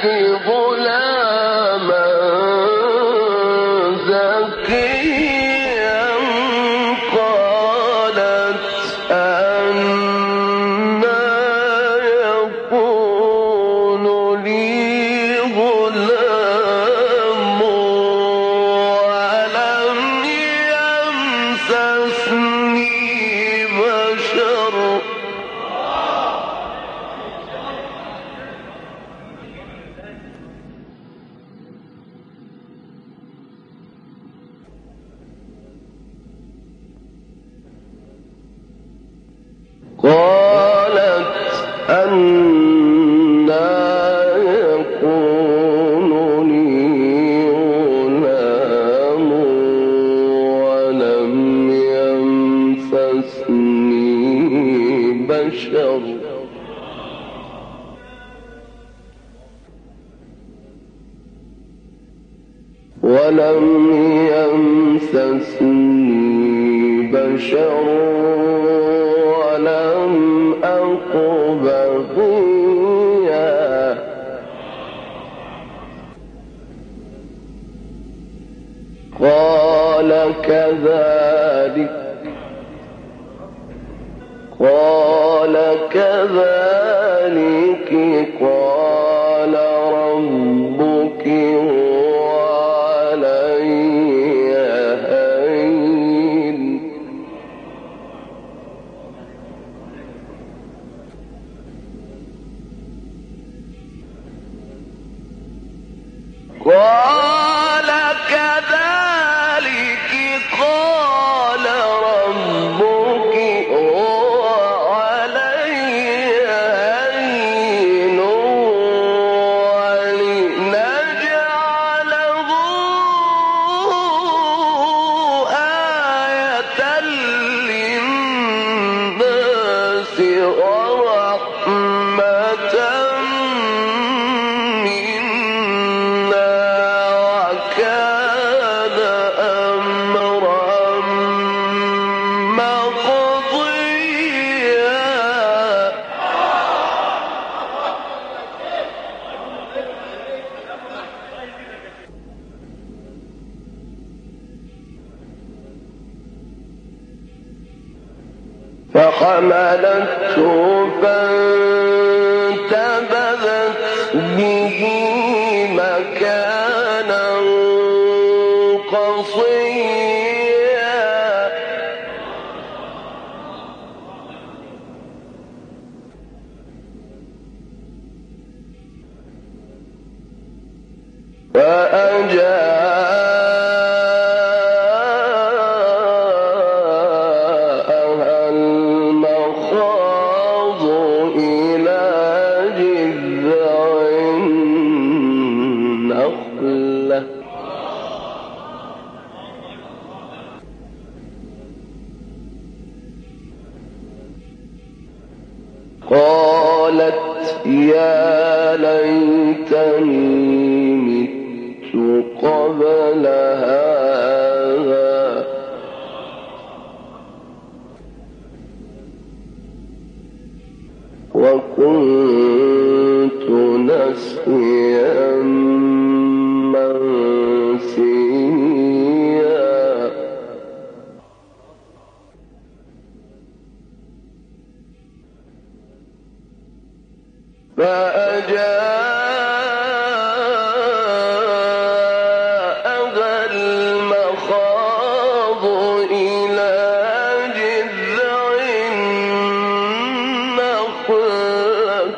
غلاما زكيا قالت أنى يكون لي غلام ولم يمسسني بشر قالت أنى يكون لي غلام ولم يمسسني بشر ولم أك بغيا قال كذلك قال ربك هو علي هين قال كذلك قال ربك هو علي هين ولنجعله آية للناس ورحمة منا وكان أمرا مقضيا فحملته فانتبذت به مكانا قصيا فأجاءها المخاض إلى جذع النخلة قالت يا ليتني مت قبل هذا وكنت نسيا منسيا فأجاءها المخاض إلى جذع النخلة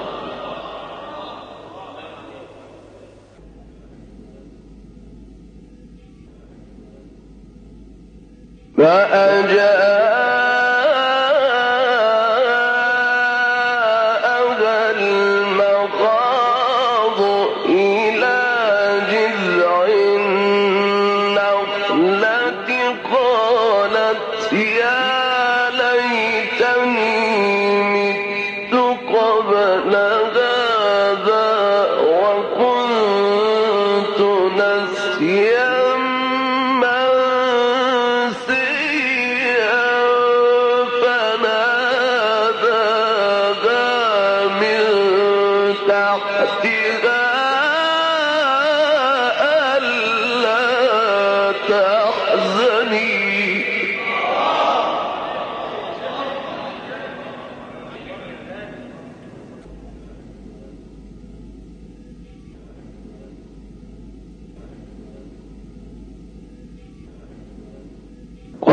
قالت يا ليتني مت قبل هذا وكنت نسيا منسيا فناداها من تحتها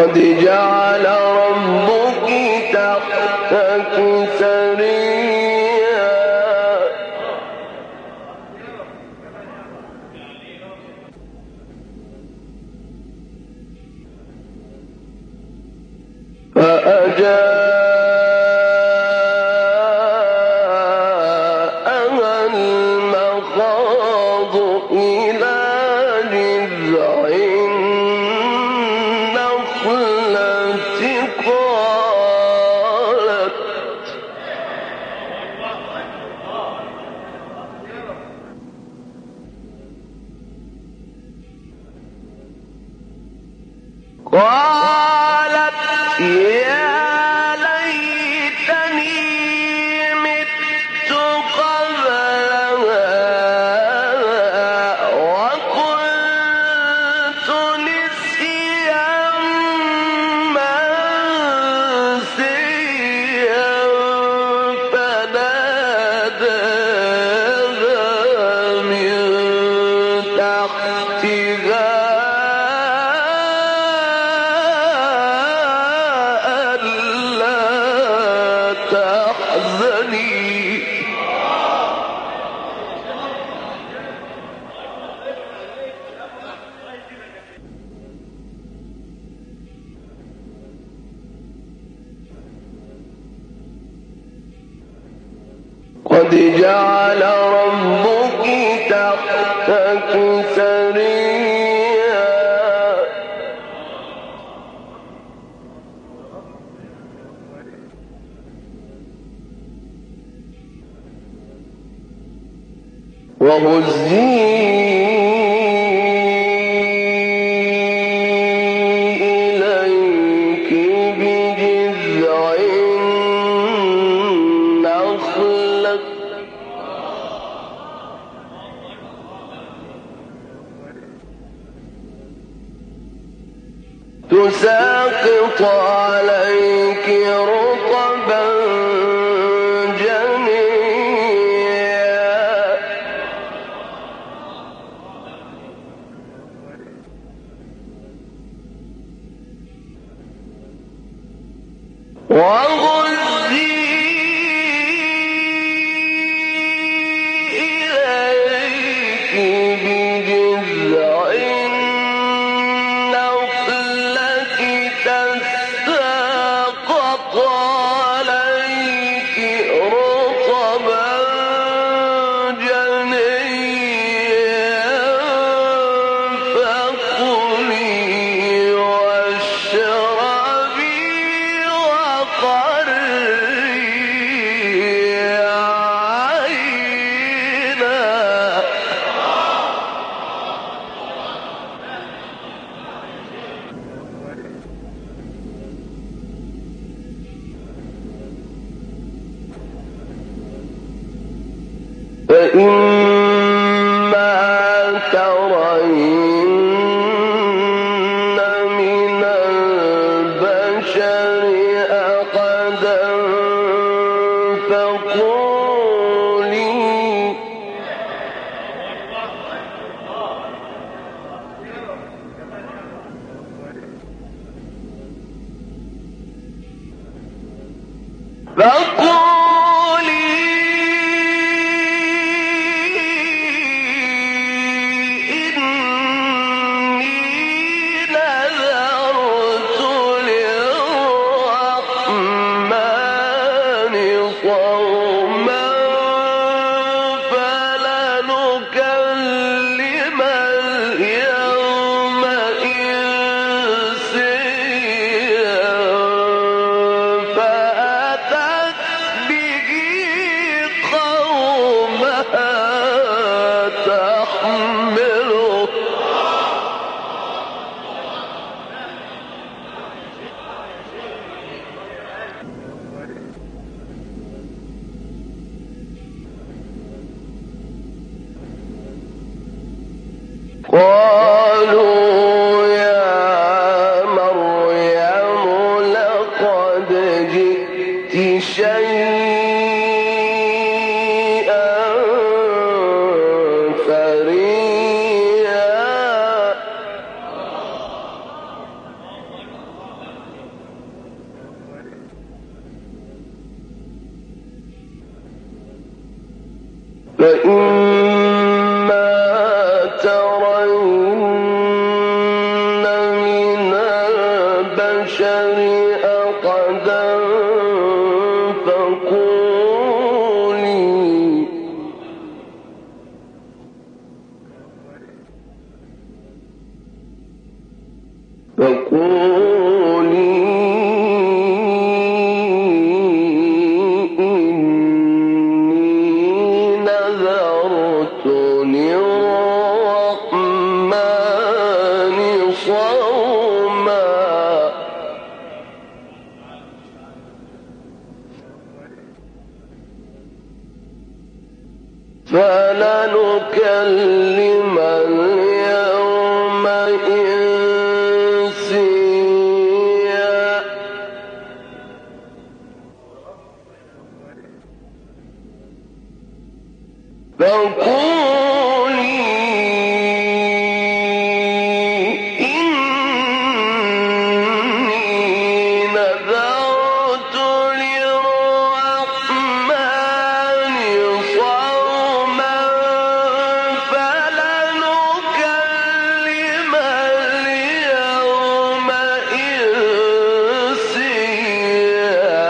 قد جعل ربك تحتك سريا فأجاءها المخاض إلى جذع النخلة قالت يا ليتني مت قبل هذا وكنت نسيا منسيا فناداها من تحتها قد جعل ربك تحتك سريا وهزي إليك بجذع النخلة تساقط عليك رطبا جنيا وهزي إليك بجذع النخلة تساقط عليك رطبا جنيا فكلي واشربي وقري عينا فإما ترين من البشر أحدا فقولي إني نذرت للرحمن صوما فلنكلم اليوم إنسيا فأتت به قومها تحمله قالوا يا مريم لقد جئت شيئا فريا فإما ترين من البشر أحدا فقولي إني نذرت للرحمن صوما فلنكلم اليوم إنسيا فقولي إني نذرت للرحمن صوما فلنكلم اليوم إنسيا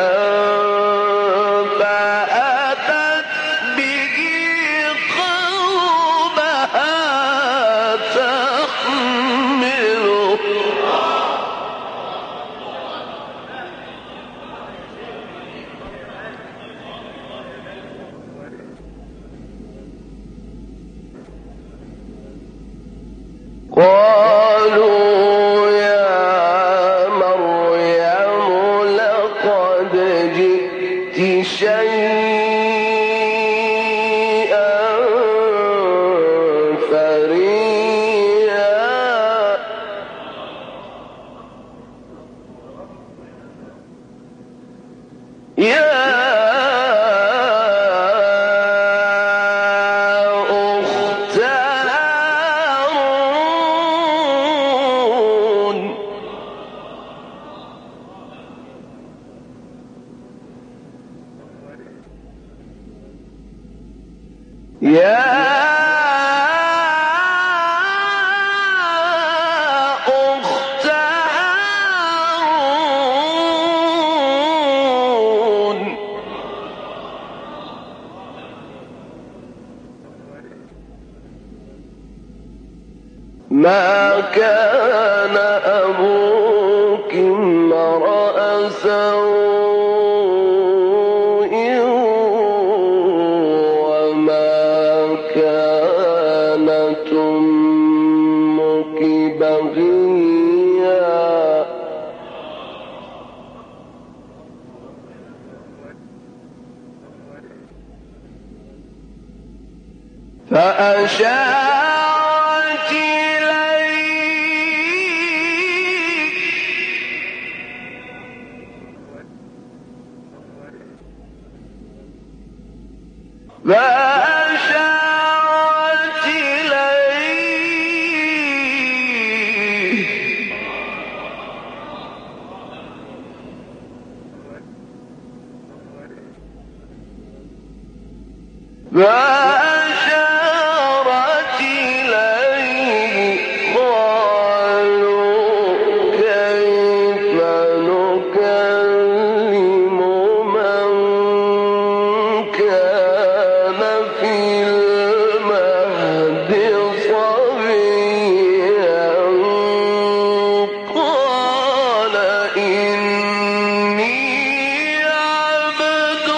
فأتت به قومها تحمله قالوا يا مريم لقد جئت شيئا فريا يا أخت هارون يا أخت هارون ما كان أبوك امرأ سوء وما كانت أمك بغيا فأشارت فأشارت إليه قالوا كيف نكلم من كان في المهد صبيا قال إني عبد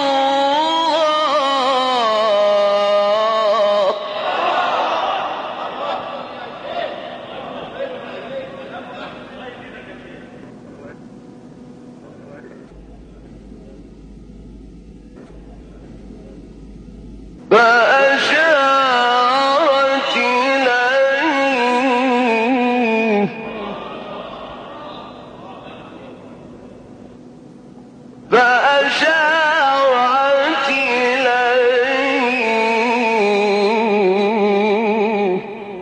الله فأشارت إليه فأشارت إليه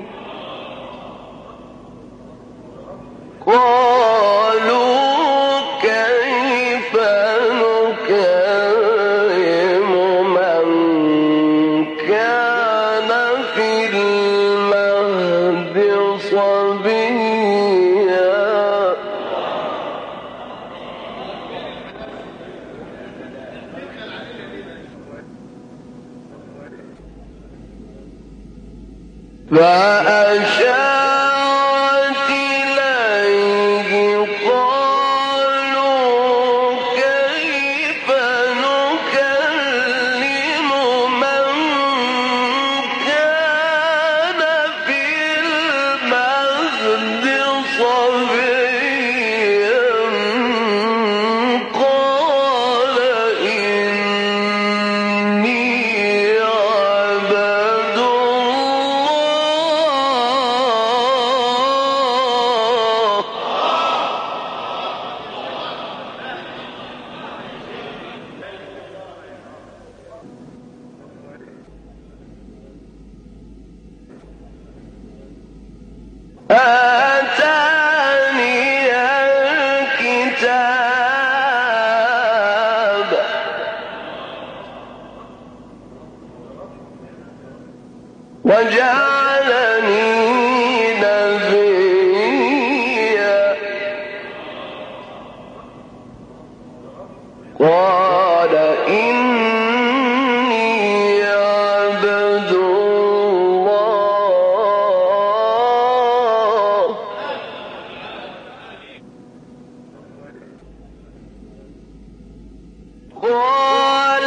قالوا كيف نكلم من فأشارت إليه قالوا كيف نكلم من كان في المهد صبيا قال إني عبد آتاني الكتاب وجعلني نبيا قال إني عبد الله قال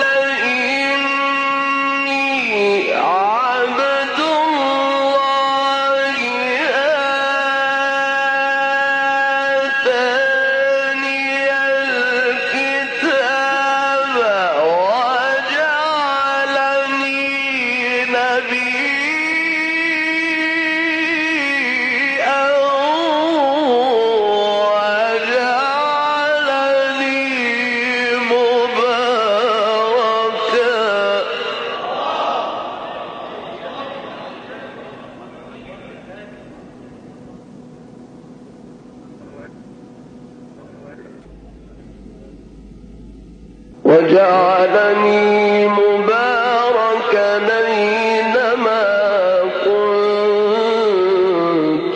إني عبد الله آتاني الكتاب وجعلني نبيا وجعلني مباركا أينما كنت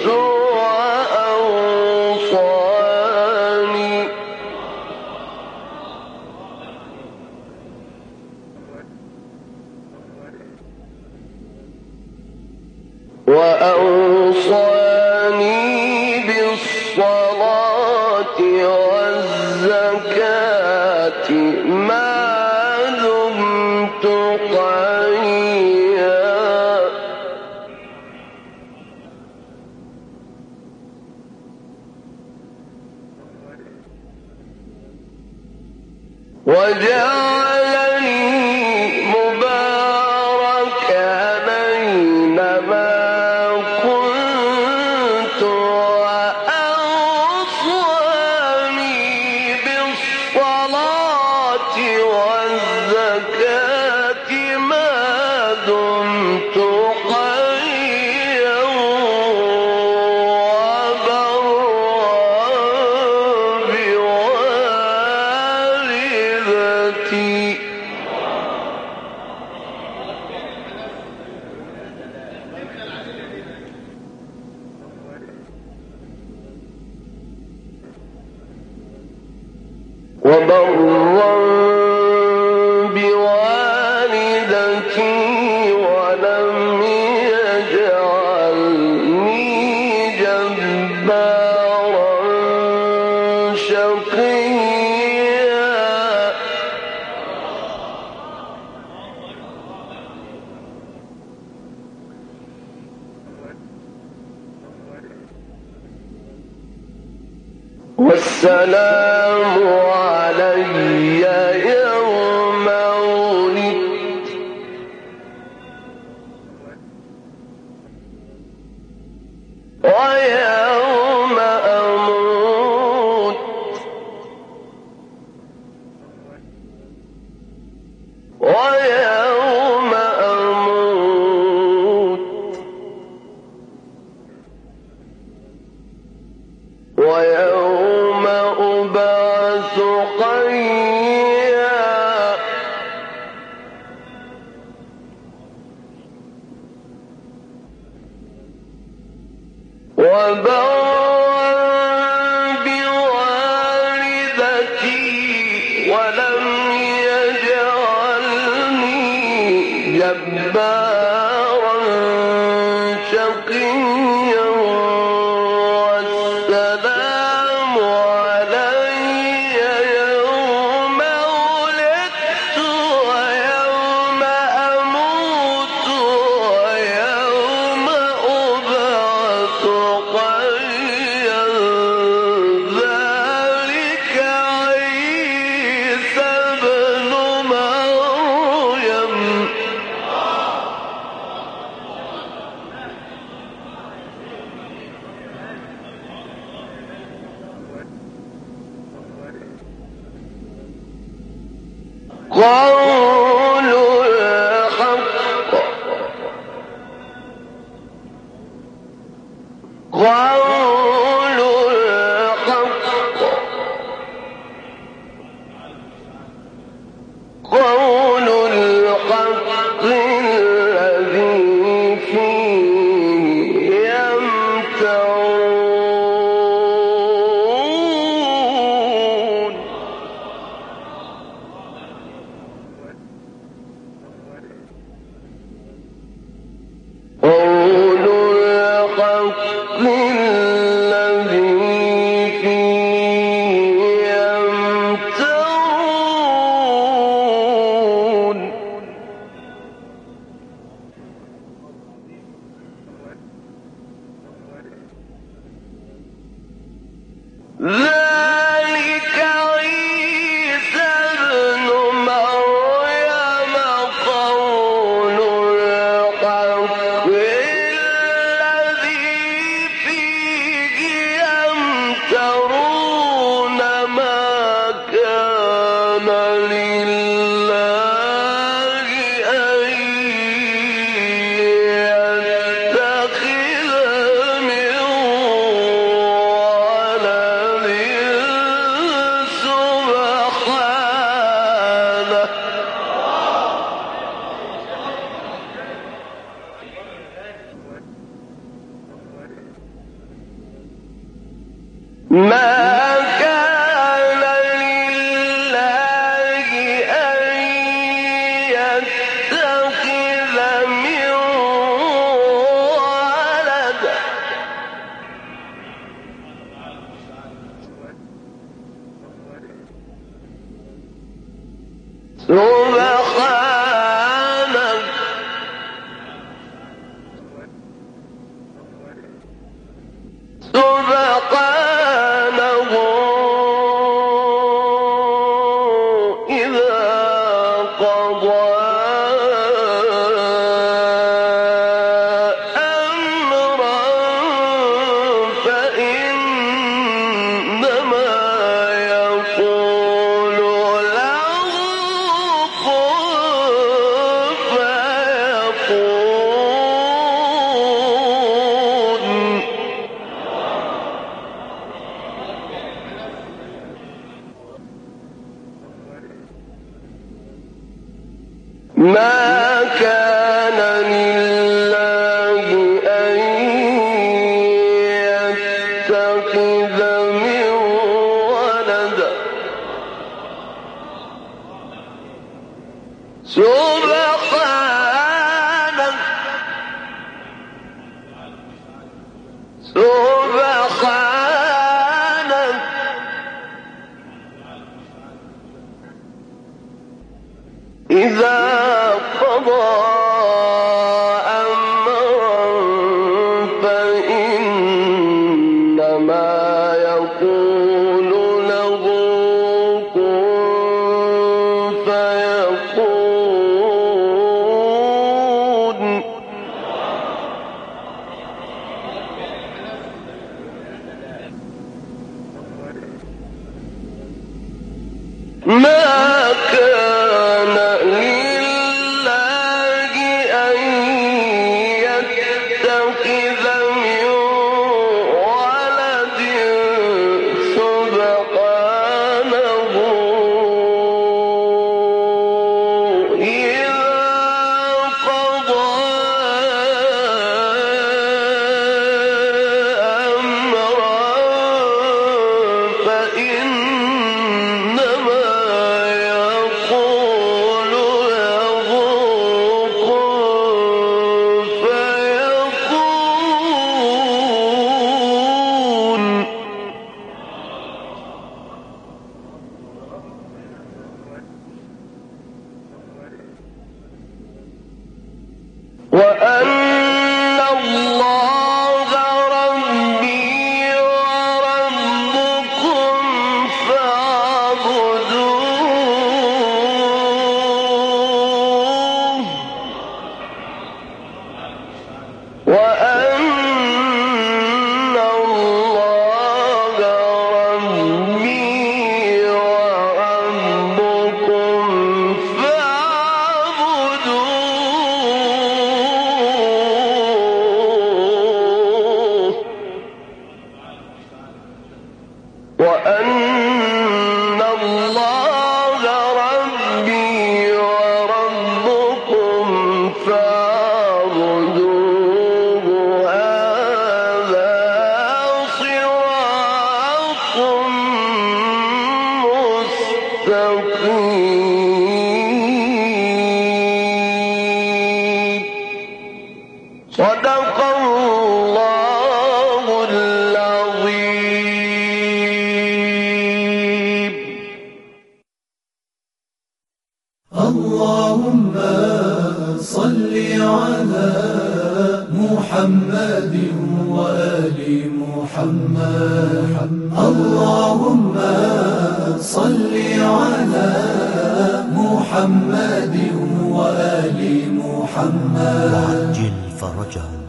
وأوصاني بالصلاة والزكاة ما دمت حيا وجعلني مباركا أينما كنت وأوصاني بالصلاة والزكاة ما دمت حيا وبرا بوالدتي ولم يجعلني جبارا شقيا والسلام علي يوم ولدت ويوم أموت ويوم أموت ويوم أبعث حيا وبرا بوالدتي ولم يجعلني جبارا شقيا صدق الله محمد وآل محمد. اللهم صل على محمد وآل محمد وعجل فرجهم.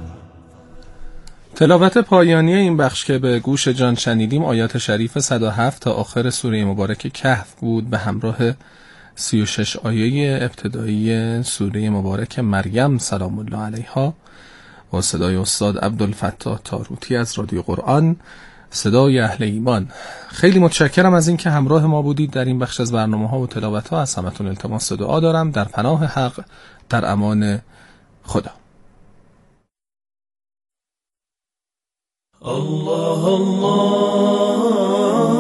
تلاوت پایانی این بخش که به گوش جان شنیدیم آیات شریف 107 تا آخر سوره مبارک کهف بود، به همراه 36 آیه ابتدایی سوره مبارک مریم سلام الله علیها با صدای استاد عبدالفتاح تاروتی از رادیو قرآن، صدای اهل ایمان. خیلی متشکرم از این که همراه ما بودید در این بخش از برنامه ها و تلاوت ها. از همتون التماس دعا دارم در پناه حق، در امان خدا. الله الله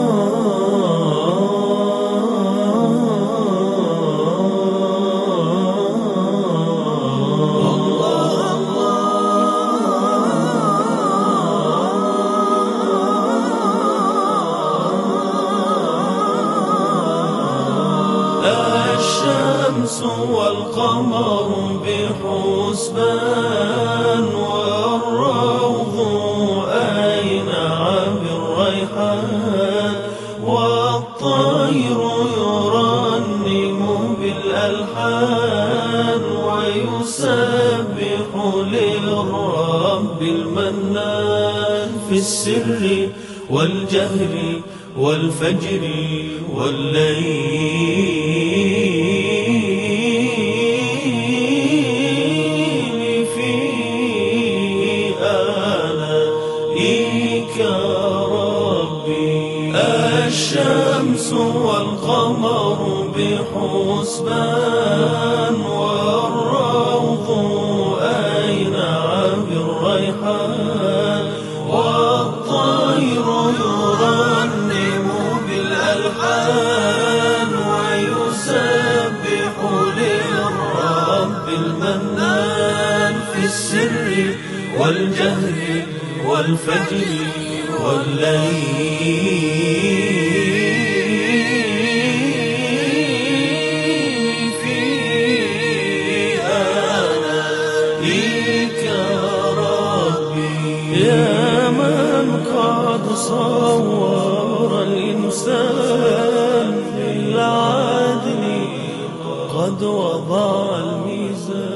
الشمس والقمر بحسبان والروض أينع بالريحان والطير يرنم بالألحان ويسبح للرب المنان في السر والجهر والفجر والليل في آلائك ربي. الشمس والقمر بحسبان والروض أينع بالريحان والطير يرنم بالألحان ويسبح للرب المنان في السر والجهر والفجر والليل في آلائك ربي. يا من قد صور الإنسان بالعدل قد وضع